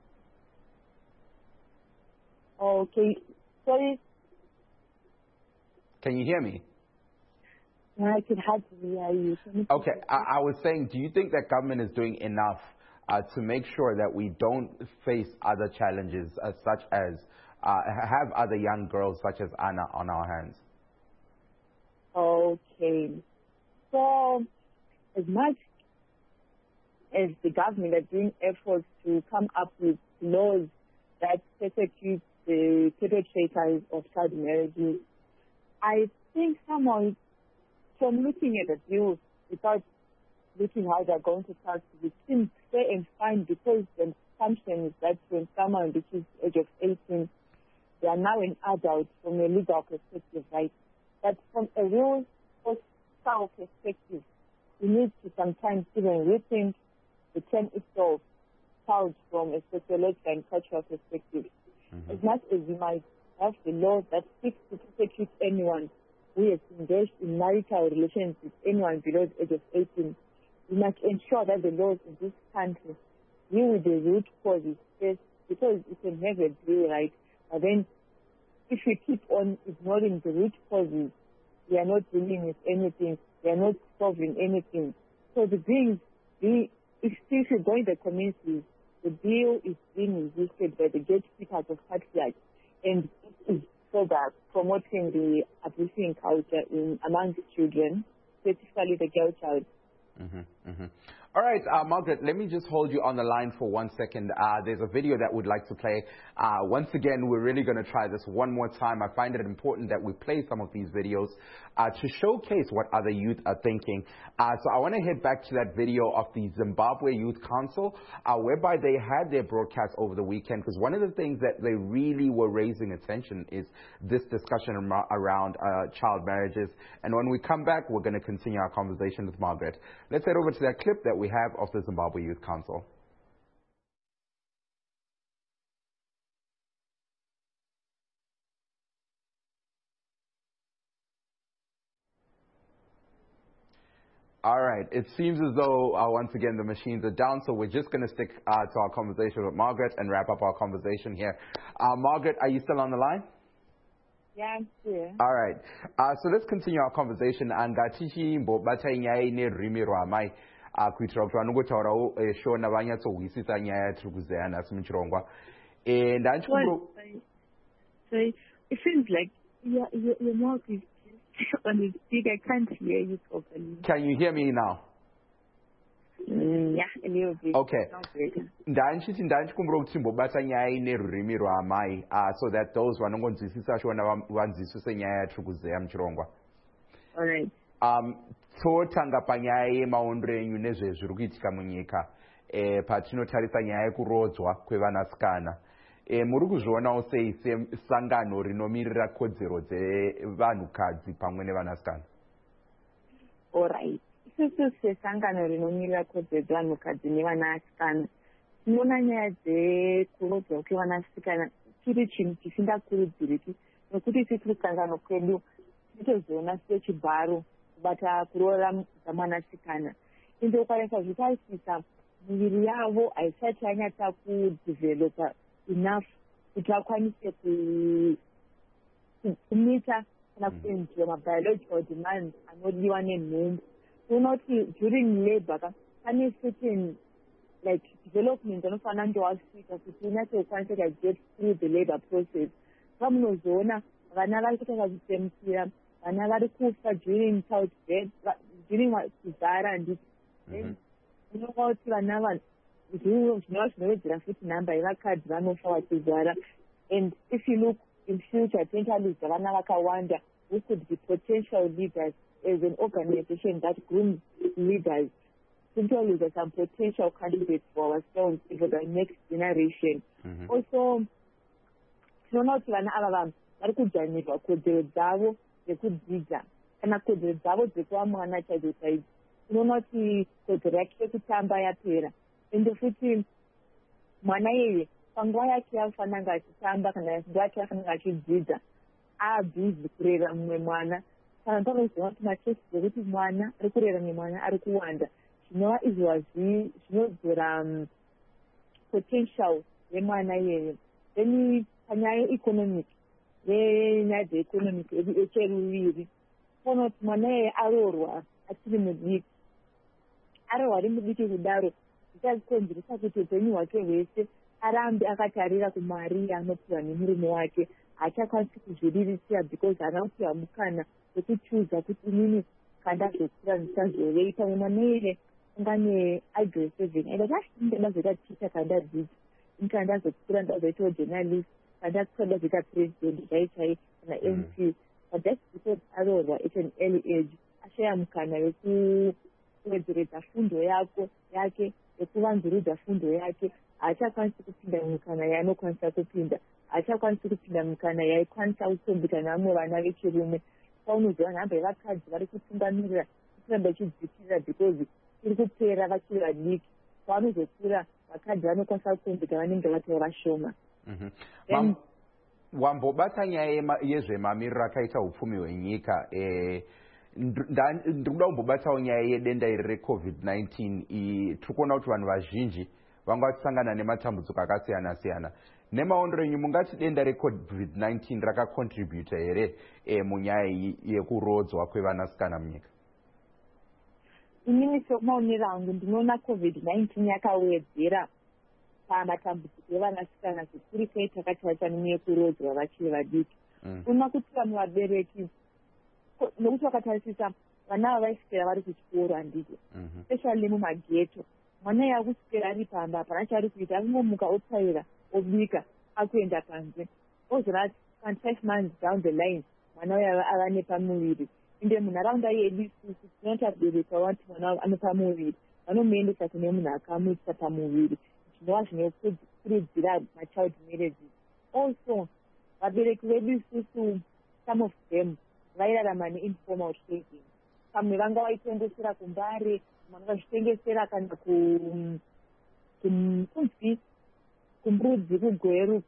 Okay. Sorry. Can you hear me? I can hardly hear you. Okay. I, I was saying, do you think that government is doing enough uh, to make sure that we don't face other challenges uh, such as uh, have other young girls such as Anna on our hands? Okay. So, as much as the government are doing efforts to come up with laws that persecute the perpetrators of child marriages, I think somehow, from looking at the bills without looking how they're going to start, it seems fair and fine because the assumption is that when someone reaches the age of eighteen, they are now an adult from a legal perspective, right? But from a real social perspective, we need to sometimes even rethink the term itself, child, from a sociological and cultural perspective. Mm-hmm. As much as we might have the law that seeks to persecute anyone who has engaged in marital relations with anyone below the age of eighteen, we must ensure that the laws in this country deal with the root causes first, because it can have a delay, right? But then, if we keep on ignoring the root causes, we are not dealing with anything. We are not solving anything. So the thing is, if, if you go in the communities, the bill is being resisted by the gatekeepers of patriarchy, and it is so that promoting the abusing culture in amongst children, specifically the girl child. Mm-hmm, mm-hmm. All right, uh, Margaret, let me just hold you on the line for one second. Uh, there's a video that we'd like to play. Uh, once again, we're really going to try this one more time. I find it important that we play some of these videos uh, to showcase what other youth are thinking. Uh, so I want to head back to that video of the Zimbabwe Youth Council, uh, whereby they had their broadcast over the weekend, because one of the things that they really were raising attention is this discussion around uh, child marriages. And when we come back, we're going to continue our conversation with Margaret. Let's head over to that clip that we have of the Zimbabwe Youth Council. All right, it seems as though uh, once again the machines are down, so we're just going to stick uh, to our conversation with Margaret and wrap up our conversation here. Uh, Margaret, are you still on the line? Yeah, I'm here. All right, uh, so let's continue our conversation. And Uh, kuitira kuti vanongotaurawo shona vanyatsohwisisa nyaya yatiri kuzeya nhasi muchirongwa. And so it seems like your, your, your mouth is on the speaker. I can't hear you properly. Can you hear me now? Mm, yeah, a little bit. Okay. Ndanchiti ndanchikumbura kuti timbobata nyaya ine rurimi rwamai uh, so that those vanongonzwisisa shona vanzwisise nyaya yatiri kuzeya muchirongwa. All right. Um, totanga panyaya yemaondo enyu nezvezviri kuitika munyika eh, patinotarisa nyaya yekurodzwa kwevanasikana e muri kuzvionawo sei sesangano rinomirira kodzero dzevanhukadzi pamwe nevanasikana? Alright, isusu sesangano rinomirira kodzero dzevanhukadzi nevanasikana tinoona nyaya dzekurodzwa kwevanasikana chiri chinhu chisingakurudziriki, nekuti isi tiri kusangano kwedu tinotozoona sechibharo kubata kuroora dzamwanasikana, ende ukwanisa zvitaisisa miviri yavo haisati yanyatsa kudevelopa enough kuti vakwanise kumita kana kuenjera mabiological demands anodiwa nenhumbu. Toona kuti during labor pane certain like development anofanira kunge wasvika kuti unyatse kukwanisa to get through the labor process. Saka munozoona vana vari kutanga kutemukira, vana vari kufa during childbirth, during kuzara handiti. Unoona kuti vana vanhu zvinova zvinovedzera futi nhamba yevakadzi vanofa vachizara. And if you look in future tentaluza vana vakawanda who could be potential leaders as an organization that grooms leaders. Tentaluza some potential candidates for ourselves for the next generation. Mm-hmm. Also, tinoona kuti vana ava vanhu vari kudzvanirwa kodzero dzavo dzekudzidza kana kodzero dzavo dzekuva mwana chaidzo chaidzo. Tinoona kuti kodzero yake yekutamba yapera, ende futi mwana iyeye panguva yake yafanira kunge achitamba kana nguva yake yafanira achidzidza aabhizi kurera mumwe mwana. Kana panozoona kuti machesi dzekuti mwana ari kurera mumwe mwana ari kuwanda, zvinova izvozvi zvinodzora potential yemwana iyeye. Then panyaya yeeconomic, yenyaya dzeeconomic echeruviri, kuona kuti mwana iyeye aroorwa achiri mudiki, aroorwa ari mudiki kudaro zvichakonzeresa kuti upenyu hwake hwese arambe akatarira kumari yaanopiwa nemurume wake. Haachakwanisi kuzviriritira because haana kupiwa mukana wekuchuza kuti inini kandazokura ndichazovei. Pamwe mwana iyeye ungane igrade seven aida kuti ndazoita ticha kandadzidza, ini kandazokura ndazoitawo journalist, kandakura ndazoita president chai chai kana M P. But that's because aroorwa at an early age, ashaya mukana wekuwedzeredza fundo yako yake, yekuvanzurudza fundo yake. Haachakwanisi kupinda mukana yaanokwanisa kupinda, haachakwanisi kupinda mukana yaikwanisa kutombika nevamwe vana vechirume. Paunoziva nhamba yevakadzi vari kutungamirira kuramba ichidzikirira because iri kupera vachiri vadiki. Pavanozokura vakadzi vanokwanisa kutombika vanenge vatova vashoma. Wambobata nyaya yezvemamiriro akaita upfumi hwenyika, ndiri kuda kumbobatawo nyaya yedenda iri recovid nineteen. Tiri kuona kuti vanhu vazhinji vanga vachisangana nematambudziko akasiyana siyana. Nemaondero enyu mungati denda recovid nineteen rakacontributa here munyaya yekurodzwa kwevanasikana munyika? Inini semaonero angu ndinoona covid nineteen yakawedzera pamatambudziko evanasikana zvikuru sei takatarisana neyekurodzwa vachiri vadiki. Unoona kuti vanhu vabereki, nokuti vakatarisisa vana ava vaiswera vari kuchikoro handiti, especially mumageto, mwana iye akuswera ari pamba hapana chaari kuita, akungomuka otsaira obika akuenda panze, ozora five months down the line mwana uye ava nepamuviri. Ende munharaunda yedu isusu tinoti abereki vavati mwana ano pamuviri, vanomuendesa kune munhu akamuisa pamuviri, zvinova zvinokurudzira machild marriages. Also vabereki vedu isusu, some of them vairarama neinformal trading. Pamwe vanga vaitengesera kumbare, vamwe vakazvitengesera kana kunzi kumbudzi, kugweru,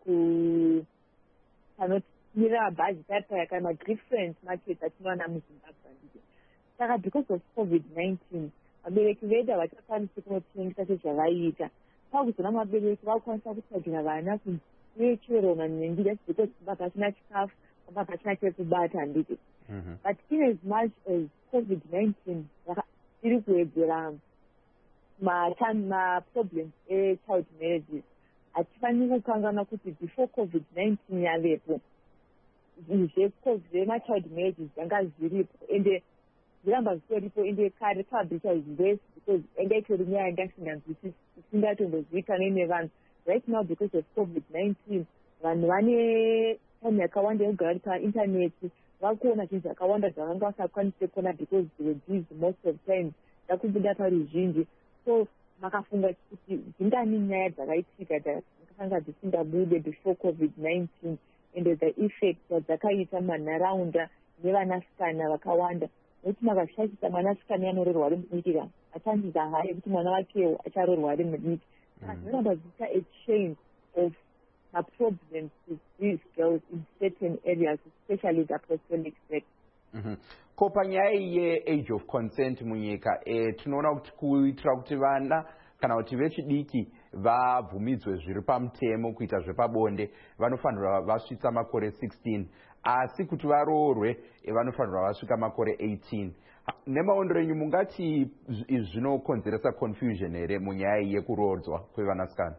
panomirira mabhazi tataya kana madifferent markets atinowana muZimbabwe. Saka because of covid nineteen vabereki vedu havachakwanisi kunotengesa sezvavaiita. Pakuzona vabereki vakukwanisa kutsagira vana kuchero nendii, that's because baba pasina chikafu, baba pasina chekubata handiti. But in as much as covid nineteen iri kuwedzera maproblems echild marriages, hatifaniri kukanganwa kuti before covid nineteen yavepo zvemachild marriages zvanga zviripo ende zviramba zvitoripo, ende kare publisha zvese because enda itori nyaya yanga isinganzwisisi, isingatombozivikanwe nevanhu. Right now because of covid nineteen vanhu vane time yakawanda yekugara vari paintaneti, vakuona zvinhu zvakawanda zvavanga vasakwanise kuona because they were busy most of the time, ndakubuda paruzhinji. So makafunga kuti dzingani nyaya dzakaitika dzakanga dzisingabude before covid nineteen ende the effect dzakaita manharaunda nevanasikana vakawanda nokuti makashashisa mwanasikana anorerwa ari mudiki achanziza haye kuti mwana wakewo acharerwa ari mudiki saka zvinoramba zviita a chain of problems with these girls in certain areas, especially the apostolic sect. Mm-hmm. Ko panyaya ye-age of consent munyika eh, tinoona kuti kuitira kuti vana kana kuti vechidiki vabvumidzwe zviri pamutemo kuita zvepabonde vanofanirwa vasvitsa makore sixteen asi kuti varoorwe vanofanirwa vasvika makore eighteen. Nemaondero enyu mungati zvinokonzeresa confusion here munyaya yekuroorwa kwevanasikana?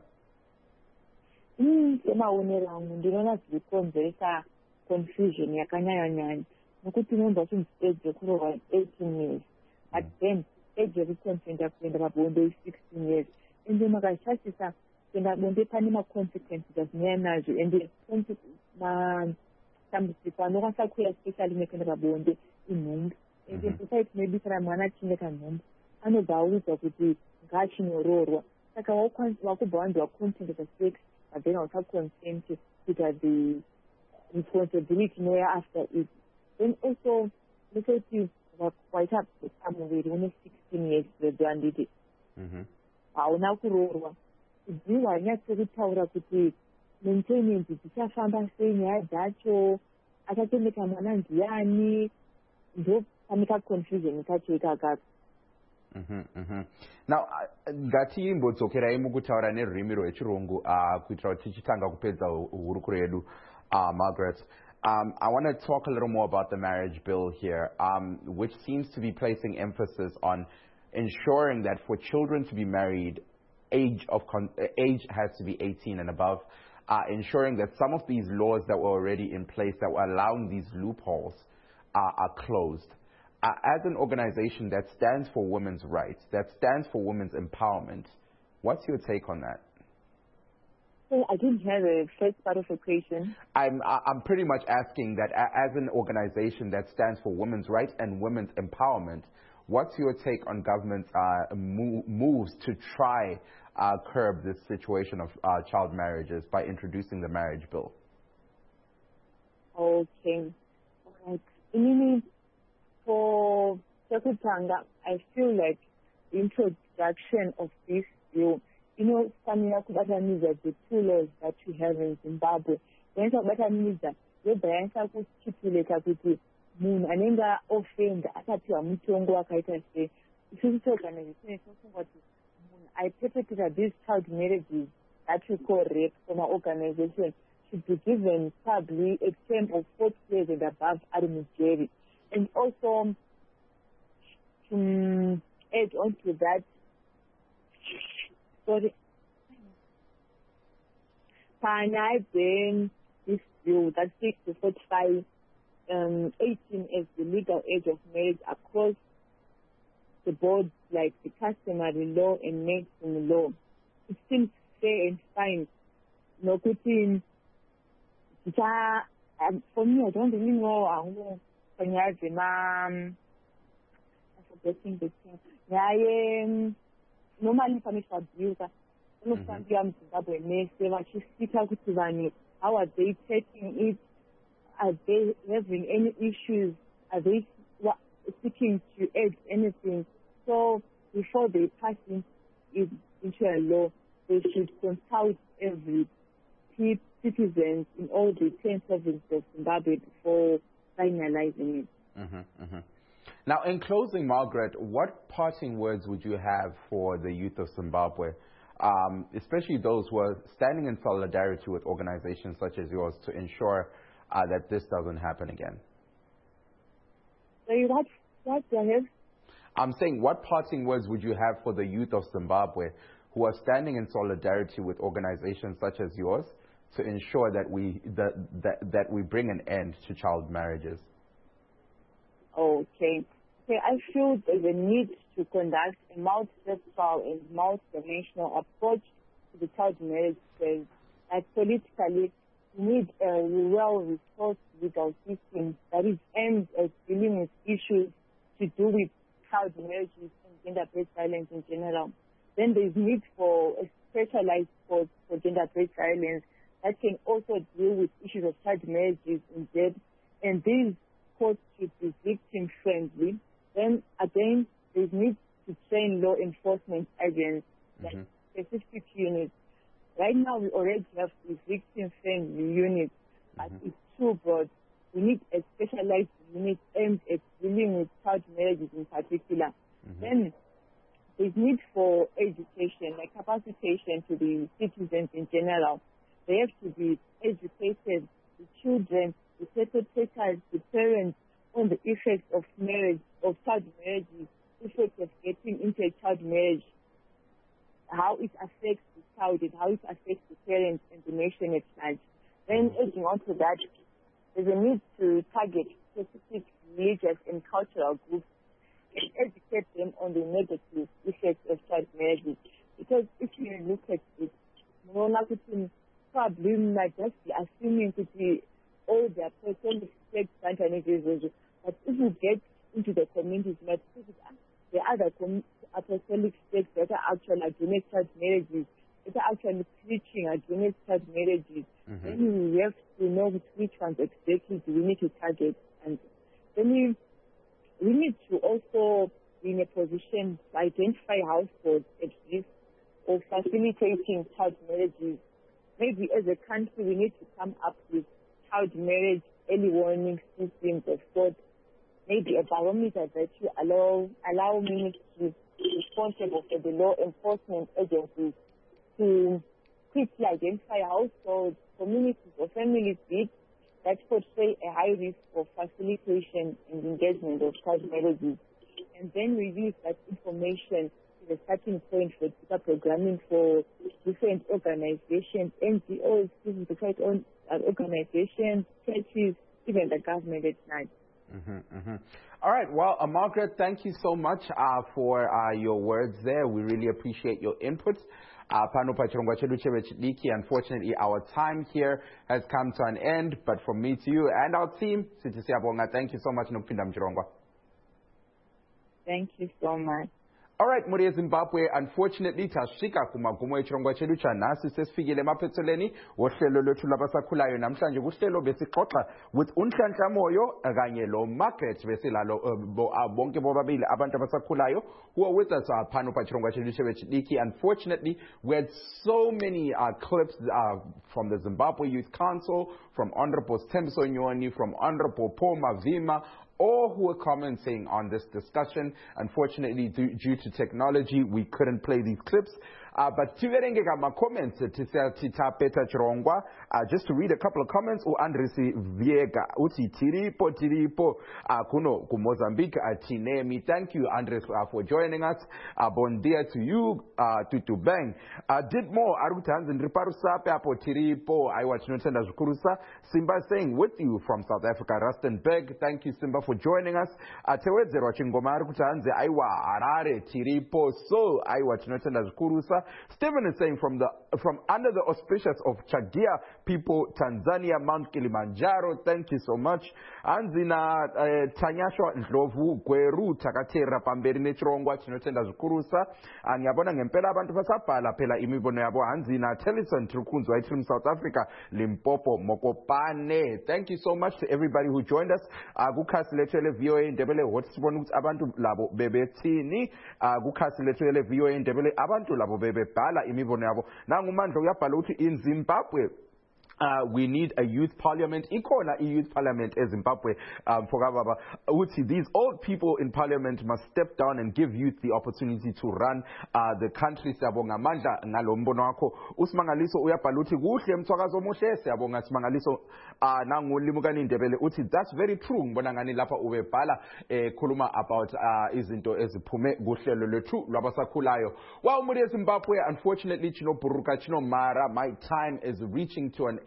Semaonero angu ndinoona zvirikonzeresa confusion yakanyanya-nyanya nokuti unonzwa kuti age yekuroorwa eighteen years but then age yekukonsenta kuenda pabonde sixteen years ende makashashisa kuenda bonde pane maconsequences azinouya nazvo ende matambudziko anokwanisa kuuya especially nekuenda pabonde inhumbi ende society maybe kana mwana achinge kanhumbi anobva audzwa kuti ngaachindoroorwa saka wakubva wanzi wakonsenta pasex but then also consent to the responsibility no after it. Then also, let's say you quite up to somewhere when sixteen years the bandit. Hauna kuroorwa. Kudziwa nyatsotaura kuti maintenance dzichafamba sei nyaya dzacho achatemeka mwana ndiani ndo pamika confusion kacho ikakaka. Mm-hmm, mm-hmm. Now, ngatimbodzokera mukutaura nerurimi rwechirungu uh, kuitira kuti tichitanga kupedza hurukuro yedu uh, Margaret. Um, I want to talk a little more about the marriage bill here, um, which seems to be placing emphasis on ensuring that for children to be married, age of con age has to be eighteen and above, uh, ensuring that some of these laws that were already in place that were allowing these loopholes uh, are closed. Uh, as an organization that stands for women's rights, that stands for women's empowerment, what's your take on that? So I didn't hear the first part of the question. I'm, I'm pretty much asking that as an organization that stands for women's rights and women's empowerment, what's your take on government's uh, move, moves to try uh, curb this situation of uh, child marriages by introducing the marriage bill? Okay. All right. For Sekutanga, I feel like the introduction of this bill, you know, Samina Kubataniza, the two laws that we have in Zimbabwe, when Kubataniza, the branch of stipulate kuti munhu anenga offend akapiwa mutongo wakaita sei isusu seorganization inofunga kuti munhu aiperpetrator these child marriages that we call rape from our organization should be given probably a term of forty years and above ari mujeri. And also, to add on to that, sorry, Panyai then this bill that takes to forty-five, um, eighteen as the legal age of marriage across the board, like the customary law and medicine law. It seems fair and fine. No putting, for me, I don't really know. I know. I'm forgetting the thing. Yeah, normally punished abuser. How are they taking it? Are they having any issues? Are they seeking to add anything? So before they pass it into a law, they should consult every citizens in all the ten provinces of Zimbabwe before finalizing it. Mm-hmm, mm-hmm. Now, in closing, Margaret, what parting words would you have for the youth of Zimbabwe, um, especially those who are standing in solidarity with organizations such as yours to ensure uh, that this doesn't happen again? So what, what do I have? I'm saying, what parting words would you have for the youth of Zimbabwe who are standing in solidarity with organizations such as yours to ensure that we, that, that, that we bring an end to child marriages? Okay. Okay, I feel there's a need to conduct a multi-sectoral and multi-dimensional approach to the child marriage because, like, politically, we need a well-resourced legal system that is aimed at dealing with issues to do with child marriages and gender-based violence in general. Then there's need for a specialized courts for gender-based violence that can also deal with issues of child marriages instead. And these courts should be victim-friendly. Then again, they need to train law enforcement agents, like mm-hmm. specific units. Right now, we already have these victim-friendly units, but mm-hmm. it's too broad. We need a specialized unit aimed at dealing with child marriages in particular. Mm-hmm. Then there's need for education, like capacitation to the citizens in general. They have to be educated, the children, the perpetrators, the parents, on the effects of marriage, of child marriages, effects of getting into a child marriage, how it affects the child and how it affects the parents and the nation at large. Then adding on to that, there's a need to target specific religious and cultural groups and educate them on the negative effects of child marriages. Because if you look at it, probably might just be assuming to be all the apostolic sex patternages, but if you get into the communities, like the other com- apostolic sects that are actually against child marriages, that are actually preaching against child marriages, mm-hmm. then we have to know which ones exactly do we need to target. And then we, we need to also be in a position to identify households at risk of facilitating child marriages. Maybe as a country we need to come up with child marriage early warning systems of sorts. Maybe a barometer that you allow allow ministries responsible for the law enforcement agencies to quickly identify households, communities, or families that portray a high risk of facilitation and engagement of child marriages. And then we use that information as a starting point for data programming for different organizations, N G Os, civil society organizations, churches, even the government at night. Mm-hmm, mm-hmm. All right. Well, uh, Margaret, thank you so much uh, for uh, your words there. We really appreciate your input. Uh, Unfortunately, our time here has come to an end. But from me to you and our team, thank you so much. Thank you so much. All right, Muri Zimbabwe, unfortunately, tashika kumagumo echirongwa chedu chanhasi sesifikile emaphethelweni wohlelo lwethu labasakhulayo namhlanje kuhlelo besixoxa with uNhlanhla Moyo kanye lo Margaret besilalo bonke bobabili abantu abasakhulayo who are with us phano pachirongwa chedu chebechidiki. Unfortunately, we had so many uh, clips uh, from the Zimbabwe Youth Council, from Honorable Sthembiso Nyoni, from Honorable Paul Mavima, all who were commenting on this discussion. Unfortunately, due, due to technology, we couldn't play these clips. Uh, but tiverengeka ma comments tisatita Peter Chirongwa. Uh, just to read a couple of comments. U Andresi Viega uti tiripo tiripo uh, kuno ku Mozambique atinemi. Thank you, Andres, uh, for joining us. Uh, bon dia to you, uh, Tutu Bang. Uh, did more Arutanz and Riparusa Papo tiripo. I watch Notenda Zukurusa. Simba saying with you from South Africa, Rustenburg. Thank you, Simba, for joining us. Uh, Tewedze Rachingoma Arutanze Aiwa Arare tiripo. So I watch Notenda Zukurusa. Stephen is saying from the from under the auspicious of Chagia people, Tanzania, Mount Kilimanjaro. Thank you so much. Anzina uh, Tanyashwa Ndlovu Gweru Takatera Pamberi Nechirongwa Chinotenda Zukurusa. Anyabona ngempela abantu basabhala phela imibono yabo. Anzina Tellison Trukunzwa from South Africa, Limpopo Mokopane. Thank you so much to everybody who joined us. Kukhasilethelwe V O A Ndebele hotsibona ukuthi abantu labo bebethini. Kukhasilethelwe V O A Ndebele abantu labo bebebhala imibono yabo. Nangumandla uyabhala ukuthi in Zimbabwe Uh, we need a youth parliament. Ikona a youth parliament in Zimbabwe. Um, for Gababa, these old people in parliament must step down and give youth the opportunity to run uh, the country. Siyabonga manda ngalombono wakho. Usimangaliso uyabhala uthi kuhle mthwakazo omuhle. Siyabonga Simangaliso nangulimukani Ndebele uthi that's very true. Ngibona ngani lapha ubebhala khuluma about uh, izinto eziphume kuhlelo lwethu lwabasakhulayo. Well, Muri Zimbabwe, unfortunately, chino buruka chino mara. My time is reaching to an end.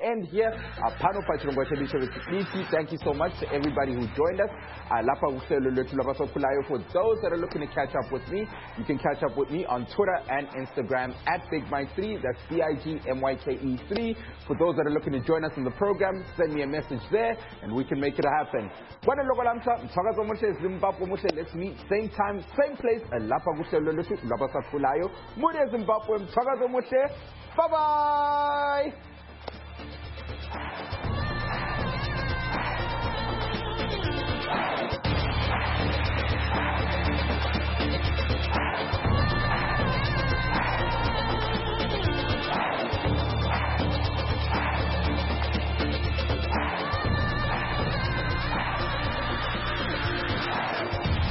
end here. Thank you so much to everybody who joined us. For those that are looking to catch up with me, you can catch up with me on Twitter and Instagram at Big Mike three. That's B I G M Y K E three. For those that are looking to join us in the program, send me a message there and we can make it happen. Let's meet same time, same place. Bye bye.